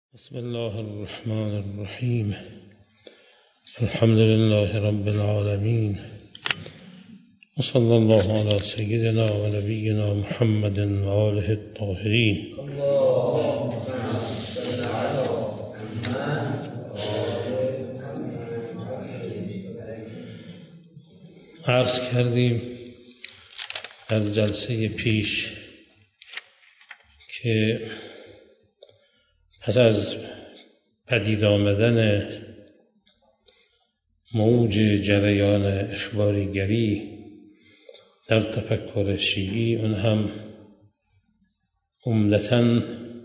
بسم الله الرحمن الرحیم. الحمد لله رب العالمین و صلی الله علی سیدنا و نبینا محمد و آله الطاهرین. عرض کردیم در جلسه پیش که پس از پدید آمدن موج جریان اخباریگری در تفکر شیعی، اون هم عمدتاً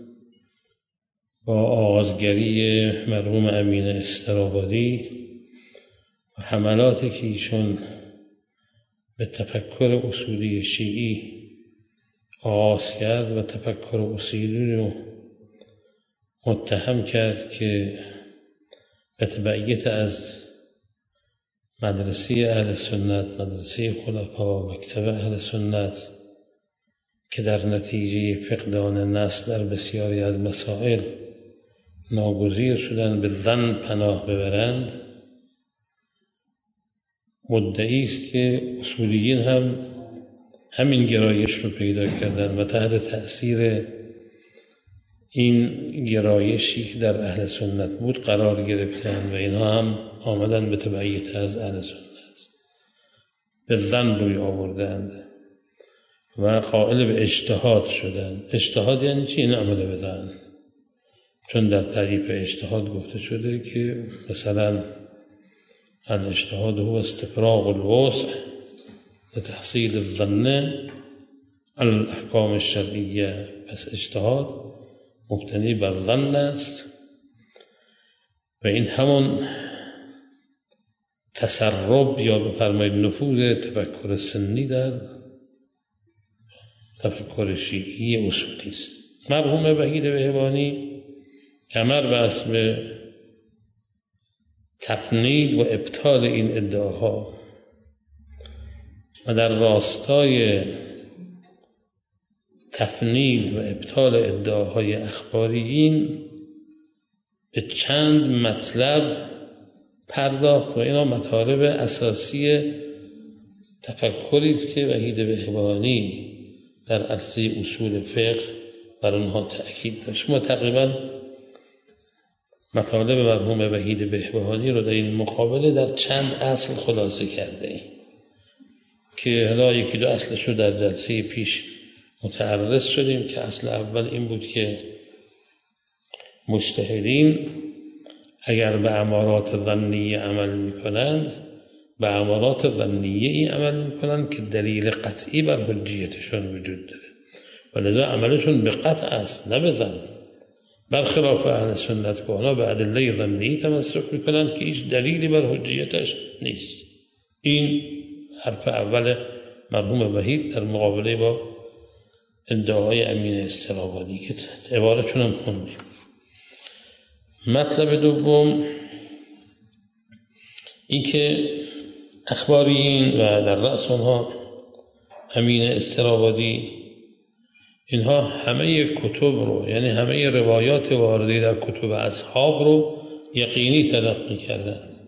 با آغازگری مرحوم امین استرابادی و حملاتی که ایشون به تفکر اصولی شیعی آغاز کرد و تفکر اصولی رو متهم کرد که به تبعیت از مدرسه اهل سنت، مدرسه خلفا، مکتب اهل سنت، که در نتیجه فقدان نص در بسیاری از مسائل ناگزیر شدن به ظن پناه ببرند، مدعی است که اصولیین هم همین گرایش رو پیدا کردن و تحت تأثیر این گرایشی که در اهل سنت بود قرار گرفتن و اینها هم آمدن به تبعیت از اهل سنت، به ظن روی آوردند و قائل به اجتهاد شدند. اجتهاد یعنی چی؟ این عمل به ظن، چون در تعریف اجتهاد گفته شده که مثلا الاجتهاد هو استفراغ الوسع لتحصیل الظن الاحکام الشرعیه. پس اجتهاد مبتنی بر ظن است و این همون تسرب یا بفرمایید نفوذ تفکر سنی در تفکر شیعی اصولی است. مرحوم وحید بهبانی کمر بست به تفنید و ابطال این ادعاها و در راستای تفنید و ابطال ادعاهای اخباریین به چند مطلب پرداخت و اینا مطالب اساسی تفکری است که وحید بهبانی در عرصه اصول فقه بر آنها تأکید داشت. ما تقریبا مطالب مرحوم وحید بهبانی رو در این مقابله در چند اصل خلاصه کرده ایم که حالا یکی دو اصلش رو در جلسه پیش متعرض شدیم که اصل اول این بود که مجتهدین اگر به امارات ظنیه عمل میکنند به امارات ظنیه ای عمل میکنند که دلیل قطعی بر حجیتشون وجود داره و لذا عملشون به قطع است نه به ظن، برخلاف اهل سنت که اونا به ادله ظنی تمسک میکنند که هیچ دلیلی بر حجیتش نیست. این حرف اول مرحوم وحید در مقابله با ادعای امین استرابادی که عبارتشون هم خوندیم. مطلب دوم این که اخباریین و در رأس اونها امین استرابادی، اینها همه کتب رو، یعنی همه روایات وارده در کتب اصحاب رو یقینی تلقی کردند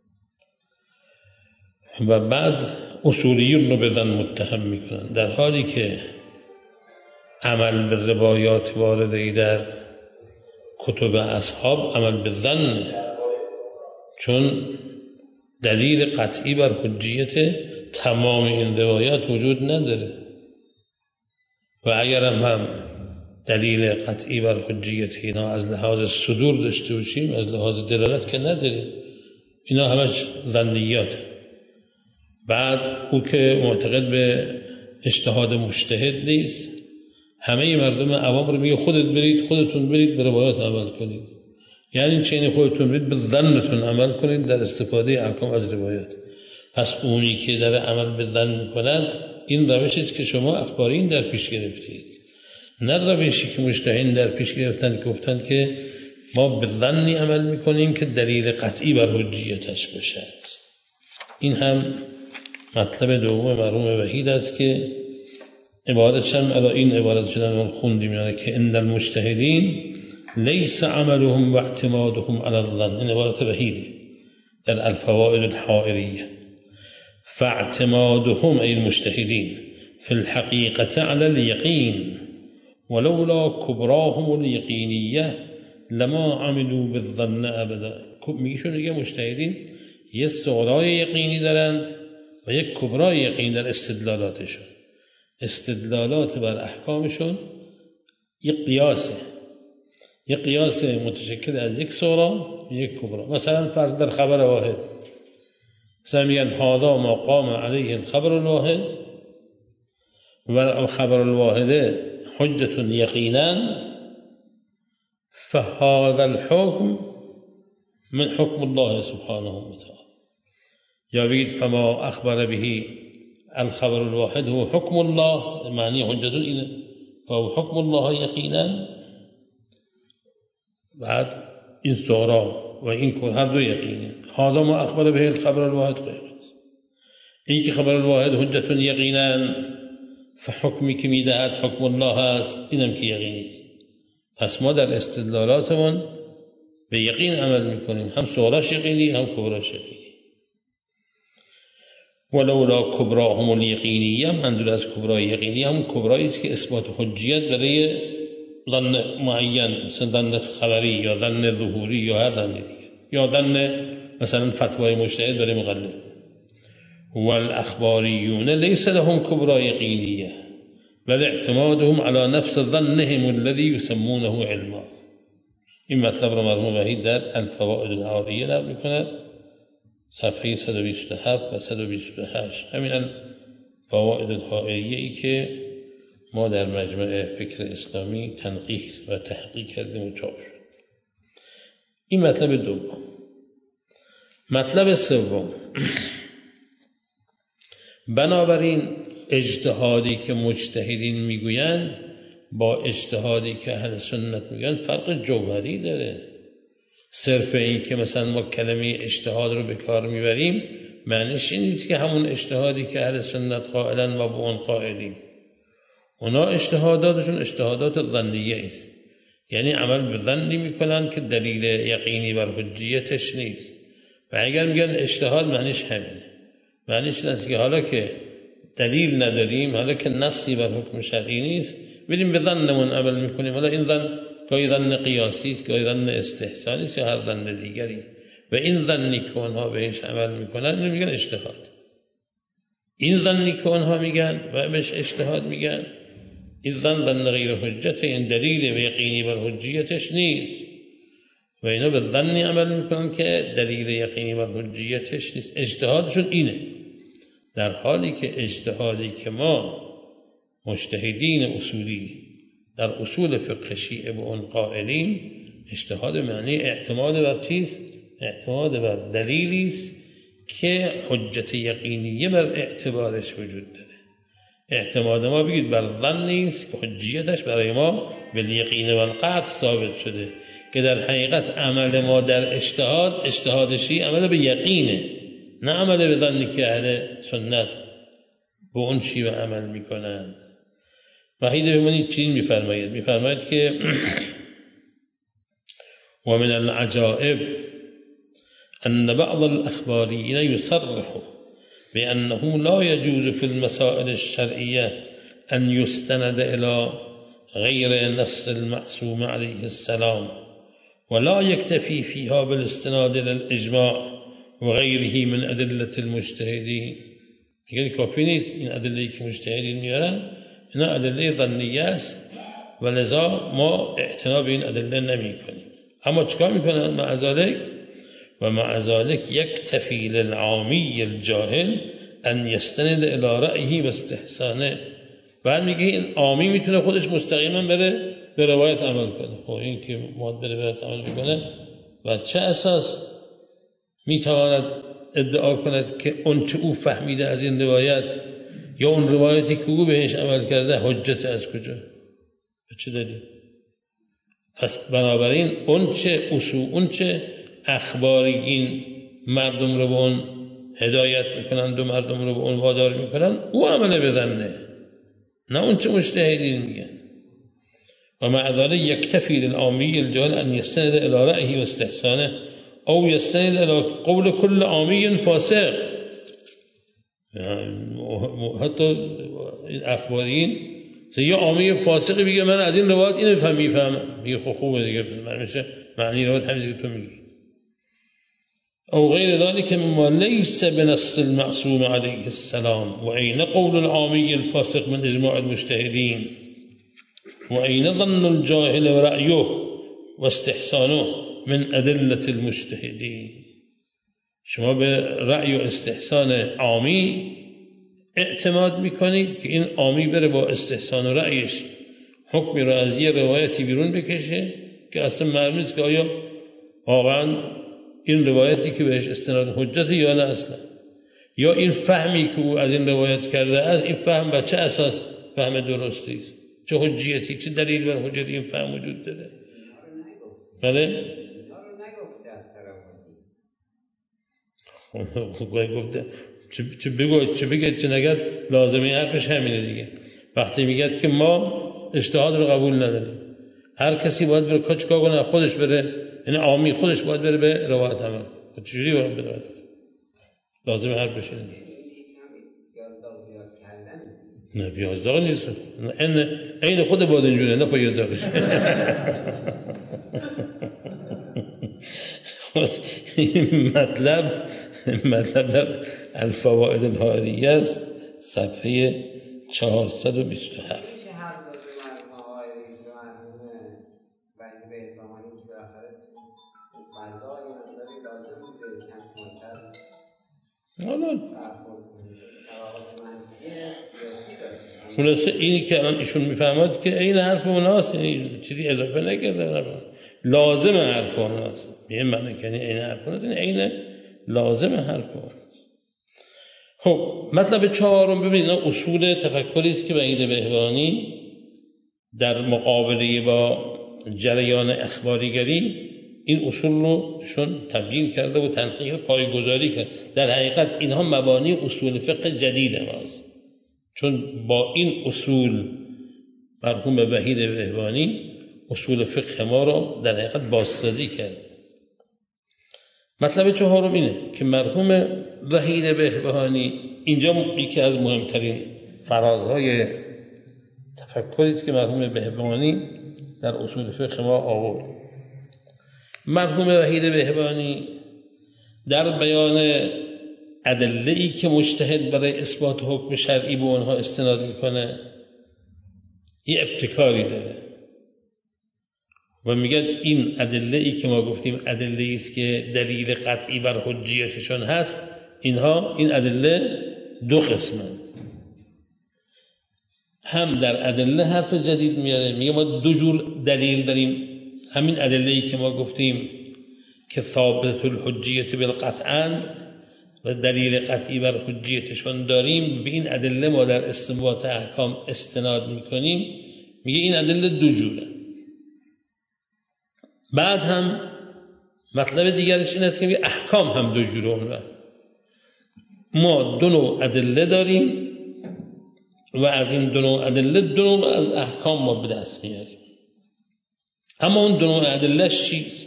و بعد اصولیون رو به ظن متهم میکنن، در حالی که عمل به روایات وارده در کتب اصحاب عمل به ظن، چون دلیل قطعی بر حجیت تمام این روایات وجود نداره و اگر هم دلیل قطعی بر حجیت اینا از لحاظ صدور داشته باشیم از لحاظ دلالت که نداره، اینا همش ظنیات. بعد او که معتقد به اجتهاد مجتهد نیست، همه مردم عوام رو میگه خودتون برید به روایات عمل کنید، یعنی چین خودتون برید به ظنتون عمل کنید در استفاده احکام از روایات. پس اونی که در عمل به ظن میکند این روشی است که شما اخبارین در پیش گرفتید، نه روشی که مجتهدین در پیش گرفتن که گفتند که ما به ظنی عمل میکنیم که دلیل قطعی بر حجیتش باشد. این هم مطلب دوم مرحوم وحید است که عبارتش هم این عبارت شدن خوندیم، یعنی که ان المجتهدین لیس عملهم و اعتمادهم علی الظن، این عبارت وحیده در الفوائد الحائریه. فاعتمادهم ای المجتهدین فی الحقیقة علی الیقین ولولا کبراهم الیقینیه لما عملوا بالظن ابدا. میگیشون دیگه مجتهدین یه صغرای یقینی دارند و یک کبرای یقینی در استدلالاتشون. استدلالات بر احکامشون یک قیاس متشکل از یک صغرا و یک کبرا. مثلا فرض در خبر واحد، مثلا میگن هذا ما قام علیه الخبر الواحد و خبر الواحد حجة یقینا فهذا الحكم من حكم الله سبحانه وتعالى. یا بگید فما اخبر به الخبر الواحد هو حكم الله، معنی حجة اینه، فهو حكم الله یقینا. بعد این صغرا و این کل هر دو یقینه. هذا ما اخبر به الخبر الواحد غیر است. این که خبر الواحد حجة یقینا فحکمی که میدهد حکم الله است، اینم که یقینی است. پس ما در استدلالاتمون به یقین عمل میکنیم، هم صغراش یقینی هم کبراش یقینی. ولولا کبراهم الیقینیه، منظور از کبرای یقینی هم کبرایی است که اثبات حجیت برای ظن معین، مثلا ظن خبری یا ظن ظهوری یا هر ظن دیگه، یا ظن مثلا فتوای مجتهد برای مقلد. والاخباریون لیس لهم کبرا یقینیه بل اعتمادهم على نفس ظنهم الذي يسمونه علما. این مطلب را مرحوم وحید در الفوائد الحائریه نقل میکند، صفحه 127 و 128. همین الفوائد الحائریه ای که ما در مجمع فکر اسلامی تنقیح و تحقیق کردیم و چاپ شد. این مطلب دوم. مطلب سوم، بنابراین اجتهادی که مجتهدین میگویند با اجتهادی که اهل سنت میگن فرق جوهری داره. صرف این که مثلا ما کلمه اجتهاد رو به کار میبریم معنیش این نیست که همون اجتهادی که اهل سنت قائلن و با اون قائلیم. اونا اجتهاداتشون اجتهادات ظنیه است، یعنی عمل به ظنی میکنن که دلیل یقینی بر حجیتش نیست. و اگر میگن اجتهاد معنیش همینه، معنیش این است که حالا که دلیل نداریم، حالا که نصی بر حکم شرعی نیست، بریم به ظنمون عمل میکنیم. حالا این ظن گاهی ظن قیاسی است، گاهی ظن استحسانی است یا هر ظن دیگری، و این ظنی که اونها بهش عمل میکنن اینو میگن اجتهاد. این ظنی که اونها میگن و بهش اجتهاد میگن، این ظن غیر حجت، این دلیل و یقینی بر حجیتش نیست و اینا به ظنی عمل میکنن که دلیل یقینی بر حجیتش نیست. اجتهادشون اینه، در حالی که اجتهادی که ما مجتهدین اصولی در اصول فقه شیعه به اون قائلین، اجتهاد معنی اعتماد بر چیز؟ اعتماد بر دلیلی است که حجت یقینیه بر اعتبارش وجود داره. اعتماد ما بگید بر ظن نیست که حجیتش برای ما بالیقین و القطع ثابت شده، که در حقیقت عمل ما در اجتهادشی عمل به یقینه، نه عمل به ظنی که اهل سنت به اون شیوه عمل میکنن. وحید بمونید چین میفرماید که و من العجائب ان بعض الاخبارین يصرح بأنه لا يجوز في المسائل الشرعية أن يستند إلى غير نص المعصوم عليه السلام ولا يكتفي فيها بالاستناد إلى الإجماع وغيره من أدلة المجتهدين. یعنی کافی نیست این ادله‌ای که مجتهدین میارن اینا ادله ظنیه است و لذا ما اعتنا به این ادله نمی کنیم. اما چکار میکنن؟ مع ذلك يكتفي للعامی الجاهل ان يستند الى رأيه و استحسانه. بعد میگه این عامی میتونه خودش مستقیما بره به روایت عمل کنه. خب این که مواد بره روایت عمل میکنه و چه اساس میتواند ادعا کند که اون چه او فهمیده از این روایت یا اون روایتی که او بهش عمل کرده حجت از کجا؟ به چه دلیل؟ پس بنابراین اون چه اخباریین مردم رو به اون هدایت میکنن و مردم رو به اون وادار میکنن، او عمل بزنه، نه اون چه مجتهدین میگن. ومع ذلك يكتفي للعامی الجاهل أن يستند إلى رأيه واستحسانه أو يستند إلى قول كل عامی فاسق. حتی اخبارین یه عامی فاسقی بگه من از این روایت اینو میفهمم، میگه خب خوبه دیگه، من میشه معنی روایت همین که تو میگی. او غیر ذلك مما ليس بنص المعصوم عليه السلام. وأين قول العامي الفاسق من إجماع المجتهدين؟ وأين ظن الجاهل ورأيه واستحسانه من أدلة المجتهدين؟ شما به رأی و استحسان عامی اعتماد میکنید که این عامی بره با استحسان و رأیش حکمی را از یه روایتی بیرون بکشه که اصلا معلوم نیست که آیا واقعا این روایتی که بهش استناد حجتی یا نه اصلا، یا این فهمی که او از این روایت کرده است این فهم بر چه اساس فهم درستی است، چه حجیتی، چه دلیل بر حجت این فهم وجود داره. بله گفته چه بگه چه نگه، لازمه حرفش همینه دیگه. وقتی میگه که ما اجتهاد رو قبول نداریم، هر کسی باید بره چیکار کنه، خودش بره، یعنی عامی خودش باید بره به روایت عمل. چجوری باید بره؟ لازمه حرفش اینه. نه بیازداغ نیست، این خود بادنجونه، نه پیازداغش. مطلب در الفوائد الهادیه است، صفحه 427. خلاصه اینی که الان ایشون میفهمد که این حرف اوناست، یعنی چیزی اضافه نکرده، لازم حرف اوناست. یه معنی که این حرف اوناست، این لازم حرف اوناست. خب مطلب چهارم ببینید، اصول تفکری است که وحید بهبهانی در مقابله با جریان اخباریگری این اصول رو شون تبیین کرده و تحقیق پایه‌گذاری کرد. در حقیقت اینها مبانی اصول فقه جدید ماست، چون با این اصول مرحوم وحید بهبهانی اصول فقه ما رو در حقیقت بازسازی کرد. مطلب چهارم اینه که مرحوم وحید بهبهانی اینجا یکی از مهمترین فرازهای تفکری است که مرحوم بهبهانی در اصول فقه ما آورد. مرحوم وحید بهبهانی در بیان ادله‌ای که مجتهد برای اثبات حکم شرعی به اونها استناد میکنه یه ابتکاری داره و میگن این ادله‌ای که ما گفتیم ادله‌ای است که دلیل قطعی بر حجیتشون هست، اینها این ادله دو قسمند. هم در ادله حرف جدید میاره، میگه ما دو جور دلیل داریم، همین ادله‌ای که ما گفتیم که ثابت الحجیت بالقطعاً و دلیل قطعی بر حجیتشون داریم، به این ادله ما در استنباط احکام استناد میکنیم. میگه این ادله دو جوره. بعد هم مطلب دیگرش این است که احکام هم دو جوره. ما دو نوع ادله داریم و از این دو نوع ادله دو نوع از احکام ما به دست میاریم. اما اون دو نوع ادلهش چیست؟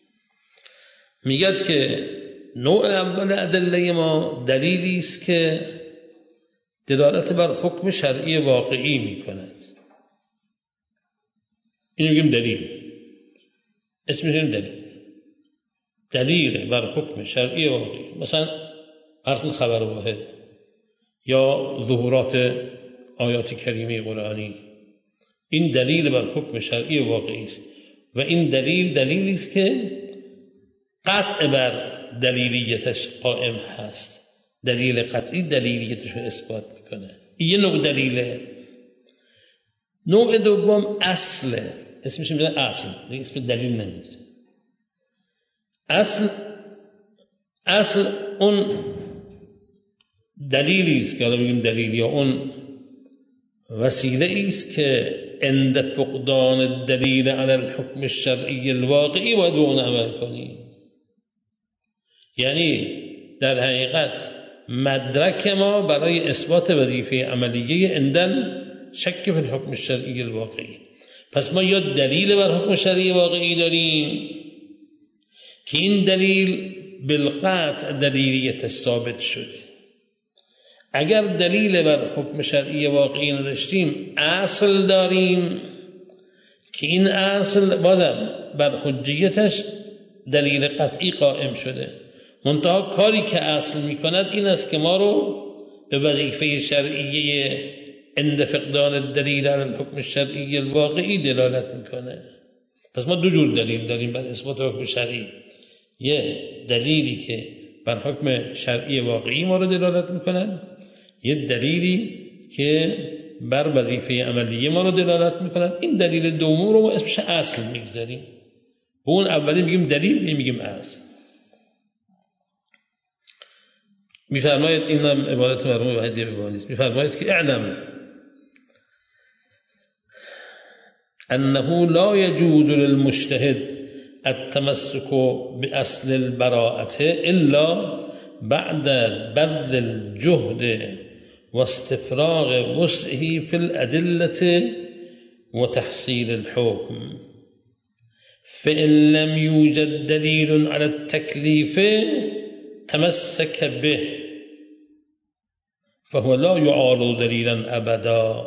میگه که نوع اول ادله ما دلیلی است که دلالت بر حکم شرعی واقعی میکند. اینو میگیم دلیل، اسمش دلیل بر حکم شرعی واقعی. مثلا عرض خبر واحد یا ظهورات آیات کریمه قرآنی، این دلیل بر حکم شرعی واقعی است و این دلیلی است که قطع بر دلیلیتش قائم هست، دلیل قطعی دلیلیتش رو اثبات میکنه. این یه نوع دلیله. نوع دوم اصله، اسمش میشه اصل، دیگه اسم دلیل نمیشه. اصل اون دلیلی است که الان میگیم دلیل، یا اون وسیله است که عند فقدان الدلیل علی الحکم الشرعی الواقعی باید به اون عمل کنیم. یعنی در حقیقت مدرک ما برای اثبات وظیفه عملیه عند شک فی الحکم الشرعی الواقعی. پس ما یا دلیل بر حکم شرعی واقعی داریم که این دلیل بالقطع دلیلیت ثابت شده. اگر دلیل بر حکم شرعی واقعی نداشتیم، اصل داریم که این اصل بازم بر حجیتش دلیل قطعی قائم شده. منتها کاری که اصل میکند این است که ما رو به وظیفه شرعیه عند فقدان الدلیل علی الحکم الشرعی الواقعی دلالت میکنه. پس ما دو جور دلیل داریم بر اثبات حکم شرعی. یه دلیلی که بر حکم شرعی واقعی ما رو دلالت میکنه، یه دلیلی که بر وظیفه عملیه ما رو دلالت میکنه. این دلیل دوم رو ما اسمش اصل میگذاریم. به اون اولی میگیم دلیل، میگیم اصل. میفرماید این هم عبارت مرحوم وحیدی بهبهانی است، میفرماید که اعلم انه لا يجوز للمجتهد التمسك باصل البراءة الا بعد بذل الجهد واستفراغ وسعه في الأدلة وتحصيل الحكم، فإن لم يوجد دليل على التكليف تمسك به فهو لا يعارض دليلا أبدا.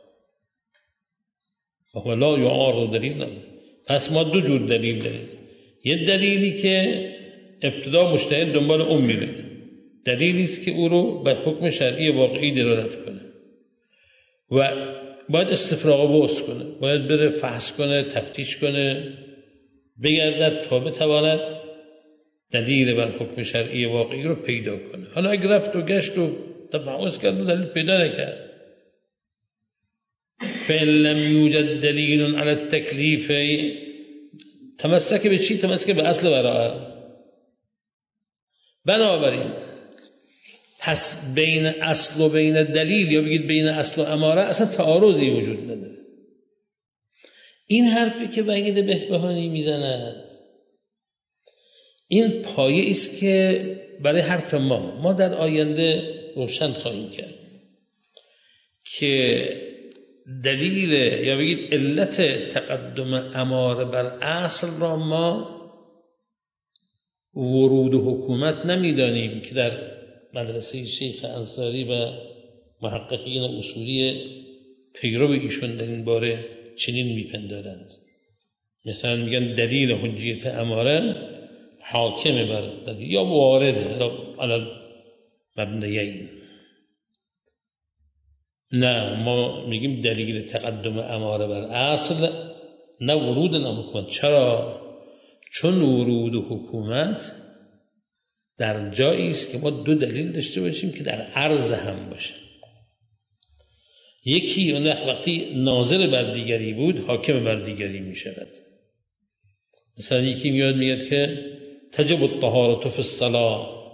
فهو لا يعارض دليلا. پس ما دو جور دلیل داریم. یه دلیلی که ابتدا مجتهد دنبال اون میره، دلیلی است که او رو به حکم شرعی واقعی دلالت کنه و باید استفراغ وسع کنه، باید بره فحص کنه، تفتیش کنه، بگردد تا بتواند دلیل بر حکم شرعی واقعی رو پیدا کنه. حالا اگر رفت و گشت و تفحص کرد و دلیل پیدا نکرد، فإن لم یوجد دلیل علی التکلیف، تمسک به چی؟ تمسک به اصل براءه. بنابراین پس بین اصل و بین دلیل، یا بگید بین اصل و اماره، اصلا تعارضی وجود نداره. این حرفی که وحید بهبهانی میزند این پایه است که برای حرف ما در آینده روشن خواهیم کرد که دلیل یا بگید علت تقدم اماره بر اصل را ما ورود حکومت نمیدانیم که در مدرسه شیخ انصاری و محققین اصولی پیرو ایشون در این باره چنین میپندارند. مثلا میگن دلیل حجیت اماره حاکم بر دلیل یا وارده علی مبنیین. نه، ما میگیم دلیل تقدم اماره بر اصل، نه ورود نه حکومت. چرا؟ چون ورود حکومت در جایی است که ما دو دلیل داشته باشیم که در عرض هم باشه. یکی اون وقتی ناظر بر دیگری بود حاکم بر دیگری می شود. مثلا یکی میاد که تجب الطهارة فی الصلاة،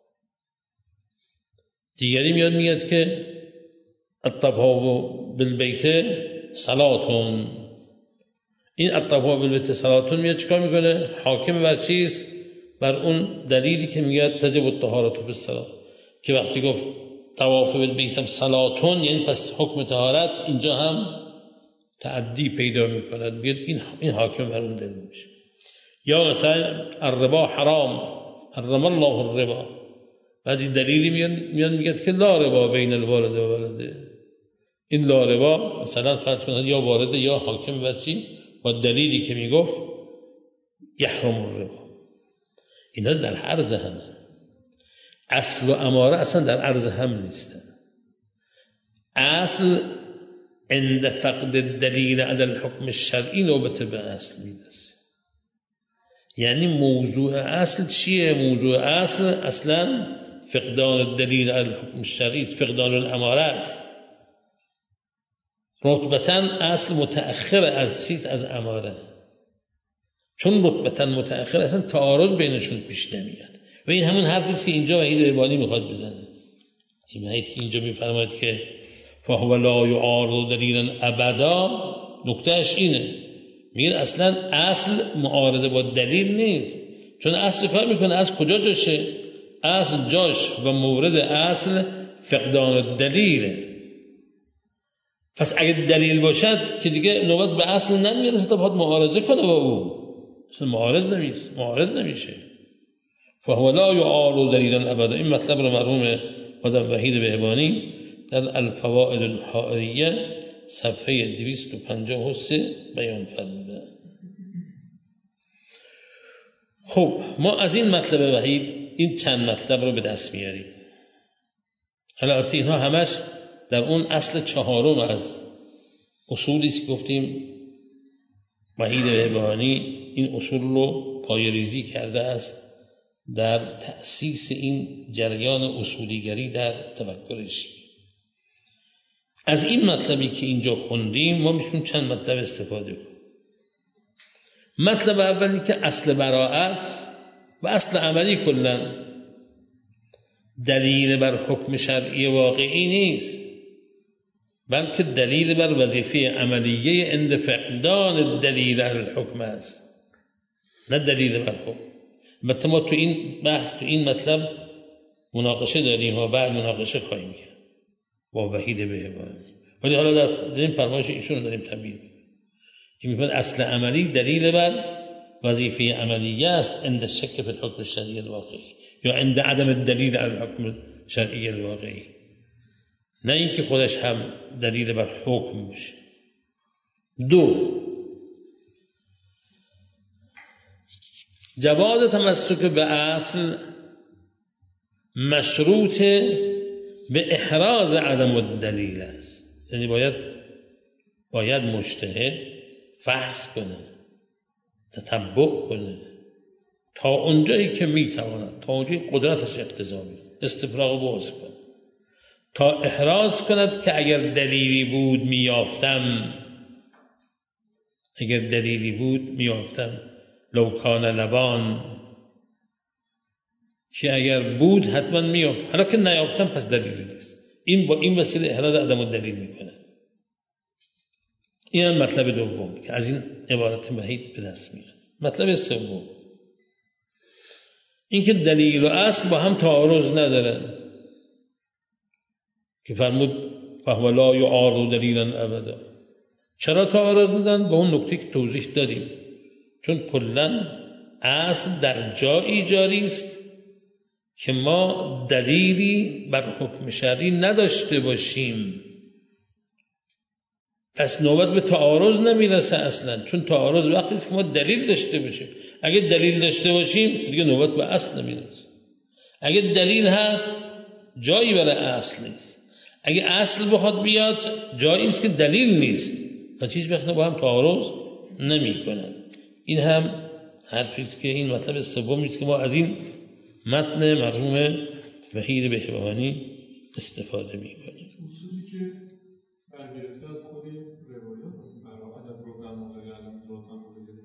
دیگری میاد که الطواف بالبیت صلاتون. این الطواف بالبیت صلاتون میاد چیکار میکنه؟ حاکم بر چیز؟ بر اون دلیلی که میاد تجب الطهارة فی الصلاة، که وقتی گفت طواف بالبیت هم صلاتون، یعنی پس حکم طهارت اینجا هم تعدی پیدا میکنه، بیاد این حاکم بر اون دلیل میشه. یا مثلا الربا حرام، حرم الله الربا، بعد این دلیلی میاد میگه که لا ربا بین الوالد و ولده. این لا ربا مثلا فرض کنید یا وارده یا حاکم بر چی؟ با دلیلی که میگفت یحرم الربا. اینا در عرض هم، اصل و اماره اصلا در عرض هم نیستن. اصل عند فقد الدلیل علی الحکم الشرعی نوبت به اصل میرسه. یعنی موضوع اصل چیه؟ موضوع اصل اصلا فقدان الدلیل علی الحکم الشرعی، فقدان الاماره است. رتبتاً اصل متأخر از چیز، از اماره، چون رتبتاً متأخر اصلا تعارض بینشون پیش نمیاد. و این همون حرفی است که اینجا وحید بهبهانی میخواد بزنه. این وحید که اینجا میفرماید که فهو لا یعارض دلیلا ابدا، نکتهش اینه، میگه اصلا اصل معارضه با دلیل نیست. چون اصل کار میکنه، از کجا جاشه؟ اصل جاش و مورد اصل فقدان الدلیله. پس اگه دلیل باشد که دیگه نوبت به اصل نمیرسه تا باید معارضه کنه با او، اصلا معارض نمیشه. فهو لا یعارض دلیلا ابدا. این مطلب رو مرحوم آدم وحید بهبانی در الفوائد الحائریه صفحه 253 بیان فرموده. خب ما از این مطلب وحید این چند مطلب رو به دست میاریم. البته اینها همش در اون اصل چهارم از اصولی که گفتیم وحید بهبانی این اصول رو پایه‌ریزی کرده است در تأسیس این جریان اصولیگری در تفکرش. از این مطلبی که اینجا خوندیم ما میتونیم چند مطلب استفاده کنیم. مطلب اولی که اصل براءت و اصل عملی کلا دلیل بر حکم شرعی واقعی نیست، بلکه دلیل بر وظیفه عملیه عند فقدان الدلیل علی الحکم است، نه دلیل بر حکم. البته ما تو این بحث تو این مطلب مناقشه داریم و بعد مناقشه خواهیم کرد با وحید بهبانی، ولی حالا در این فرمایش ایشون رو داریم تبیین که میگن اصل عملی دلیل بر وظیفه عملیه است عند الشک فی الحکم الشرعی الواقعی یا عند عدم الدلیل علی الحکم الشرعی الواقعی، نه اینکه خودش هم دلیل بر حکم باشه. دو، جواز تمسک به اصل مشروط به احراز عدم الدلیل است، یعنی باید مجتهد فحص کنه، تتبع کنه تا اونجایی که میتواند، تا اونجایی قدرتش اقتضا میده استفراغ باز کنه تا احراز کند که اگر دلیلی بود میافتم لو کان لبان، که اگر بود حتما میافتم، حالا که نیافتم پس دلیلی نیست. این با این وسیله احراز عدم الدلیل میکند. این هم مطلب دوم که از این عبارت وحید به دست میاد. مطلب سوم این که دلیل و اصل با هم تعارض ندارن که فرمود فهو لا یعارض دلیلا ابدا. چرا تعارض ندارن؟ به اون نکته که توضیح دادیم، چون کلا اصل در جایی جاری است که ما دلیلی بر حکم شرعی نداشته باشیم، پس نوبت به تعارض نمیرسه اصلا، چون تعارض وقتی است که ما دلیل داشته باشیم. اگه دلیل داشته باشیم دیگه نوبت به اصل نمیرسه. اگه دلیل هست جایی برای اصل نیست، اگه اصل بخواد بیاد جایی است که دلیل نیست، پس هیچ وقت با هم تعارض نمیکنن. این هم حرفی است که این مطلب سومی است که ما از این متن مرحوم وحید بهبانی استفاده میکنیم. اصولی که برگرفته از خود روایات است، برای عدد روزن مقداری علم ذاتان مقداری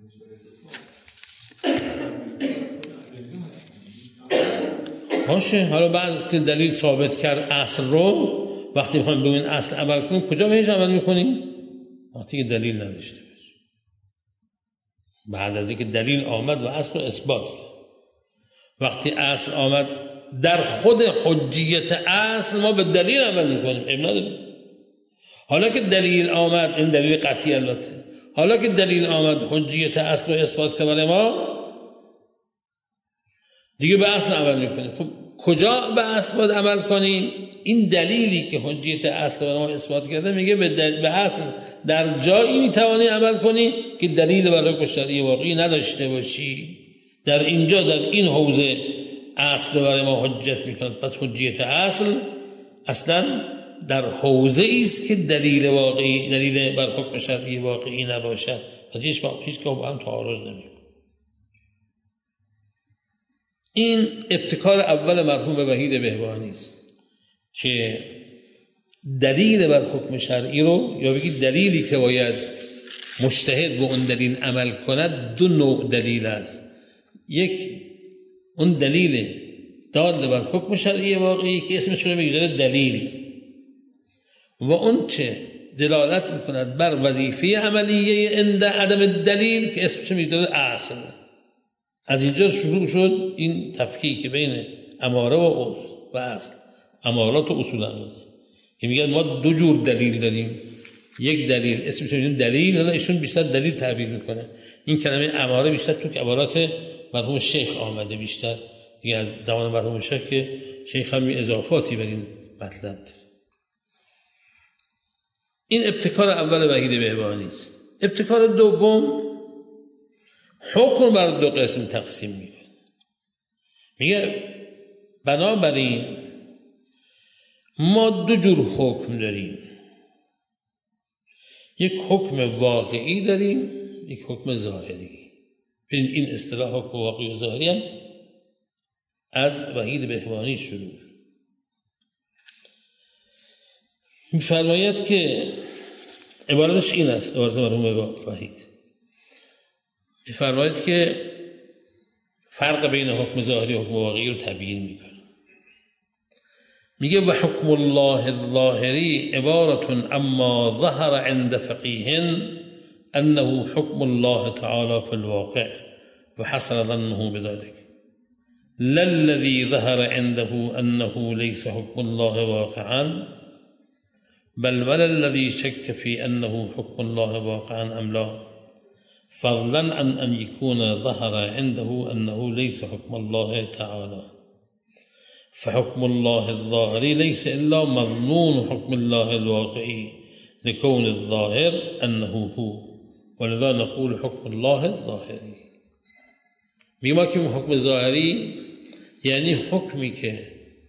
نشاره باشه. حالا بعد که دلیل ثابت کرد اصل رو، وقتی میخوایم به این اصل عمل کنیم کجا بهش عمل میکنیم؟ وقتی که دلیل نداشته باشه. بعد از اینکه دلیل آمد و اصل رو اثبات کرد، وقتی اصل آمد در خود حجیت اصل ما به دلیل عمل میکنیم، اب نداریم. حالا که دلیل آمد، این دلیل قطعی البته، حالا که دلیل آمد حجیت اصل رو اثبات کرد ما دیگه به اصل عمل میکنیم. خب کجا به اصل باید عمل کنیم؟ این دلیلی که حجیت اصل رو ما اثبات کرده میگه به اصل در جایی میتوانی عمل کنی که دلیل بر حکم شرعی واقعی نداشته باشی. در اینجا در این حوزه اصل برای ما حجت میکنه. پس حجیت اصل اصلا در حوزه ایست که دلیل واقعی، دلیل بر حکم شرعی واقعی نباشد، پس هیچ که با هم تعارض نمیکنه. این ابتکار اول مرحوم وحید بهبانی است که دلیل بر حکم شرعی رو، یا بگید دلیلی که باید مجتهد به اون دلیل عمل کند، دو نوع دلیل است. یک اون دلیل دال بر حکم شرعی واقعی که اسمش رو میگذاره دلیل، و اون چه دلالت میکند بر وظیفه عملیه عند عدم الدلیل که اسمش میگذاره اصل. از اینجا شروع شد این تفکیک بین اماره و اصل، امارات و اصول عملی، که میگن ما دو جور دلیل داریم. یک دلیل اسمش دلیل، حالا ایشون بیشتر دلیل تعبیر میکنه. این کلمه اماره بیشتر تو عبارات مرحوم شیخ آمده بیشتر دیگه، از زمان مرحوم شیخ که شیخ هم اضافاتی بر این مطلب داره. این ابتکار اول وحید بهبهانی است. ابتکار دوم حکم بر دو قسم تقسیم میکنه. میگه بنابراین ما دو جور حکم داریم، یک حکم واقعی داریم، یک حکم ظاهری. این اصطلاح حکم واقعی و ظاهری هم از وحید بهبهانی شروع شد. می‌فرماید که عبارتش این است، عبارت مرحوم وحید می‌فرماید که فرق بین حکم ظاهری و حکم واقعی رو تبیین میکنه. میگه و حکم الله الظاهری عبارة اما ظهر عند فقیه انه حکم الله تعالی فی الواقع و حسن ظنه بذلك لا الذي ظهر عنده انه ليس حکم الله واقعا بل ولا الذي شك في انه حکم الله واقعا ام لا، فضلا عن ان يكون ظهر عنده انه ليس حكم الله تعالى. فحكم الله الظاهري ليس إلا مظنون حكم الله الواقعي لكون الظاهر أنه هو، ولذا نقول حكم الله الظاهري. بما که حکم ظاهری یعنی حکمی که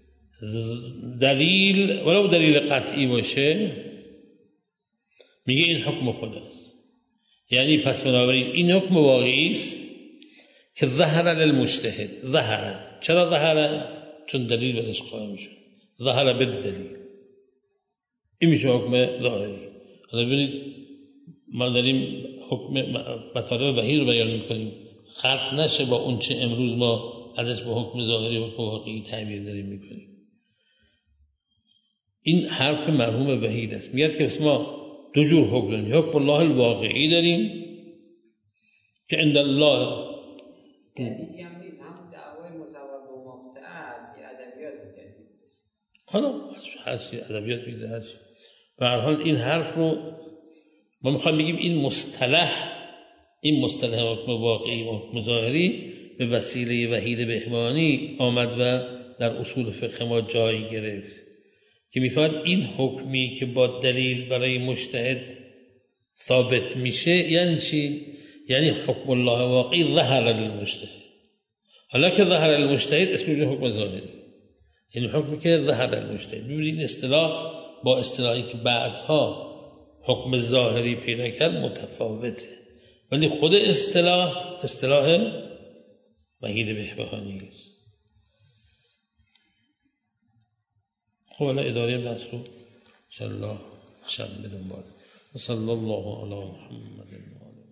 دلیل ولو دلیل قطعی باشه میگه این حکم خداست. یعنی پس بنابراین این حکم واقعی است که ظهر للمجتهد. ظهر، چرا ظهر؟ چون دلیل برش قائم شد. ظهر بالدلیل، این میشه حکم ظاهری. حالا ببینید ما داریم حکم مطالب وحی رو بیان میکنیم، خلط نشه با اون چه امروز ما ازش به حکم ظاهری و حکم واقعی تعبیر داریم میکنیم. این حرف مرحوم وحید است. میگه که ما دو جور حکم داریم، حکم الله الواقعی داریم که عند الله حالا هرچی ادبیات میگه هرچی. به هر حال این حرف رو ما میخوایم بگیم این مصطلح حکم واقعی و حکم ظاهری به وسیله وحید بهبهانی آمد و در اصول فقه ما جای گرفت که میفهمد این حکمی که با دلیل برای مجتهد ثابت میشه یعنی چی؟ یعنی حکم الله واقعی ظهر للمجتهد. حالا که ظهر للمجتهد اسمش حکم ظاهری، یعنی حکمی که ظهر المجتهد. ببینید این اصطلاح با اصطلاحی که بعدها حکم ظاهری پیدا کرد متفاوته، ولی خود اصطلاح وحید بهبهانی است. خب الان اداره بحث رو انشاءالله شب بدون بار. صلی الله علی محمد.